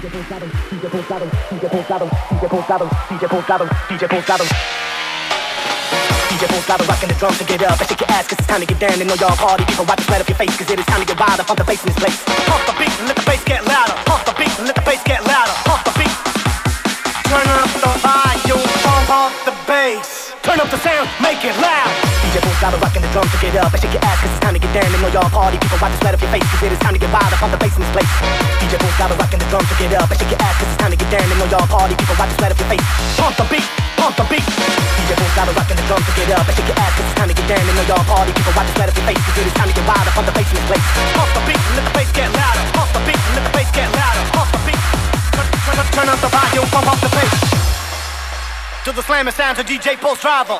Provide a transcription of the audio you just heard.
rockin' the drums to get up and shake your ass 'cause it's time to get down. And know y'all party people, wipe the sweat off your face 'cause it is time to get wild up on the bass in this place. Pump the beat and let the bass get louder. Pump the beat and let the bass get louder. Pump the beat. Turn up the volume, pump the bass. Turn up the sound, make it loud. DJ Bull Scott rockin' the drums to get up and shake your ass 'cause it's time to get down. And know y'all party people, wipe the sweat off your face 'cause it is time to get wild up on the bass in this place. DJ Bull Scott rockin' the drums to get up and shake your ass 'cause it's time to get down. And know y'all party people, wipe the sweat off your face. Pump the beat, pump the beat. DJ Bull Scott rockin' the drums to get up and shake your ass 'cause it's time to get down. And know y'all party people, wipe the sweat off your face 'cause it is time to get wild up on the bass in this place. Pump the beat and let the bass get louder. Pump the beat and let the bass get louder. Pump the beat. Turn up the volume, pump up the bass. To the slamming sounds of DJ Pulse Travel.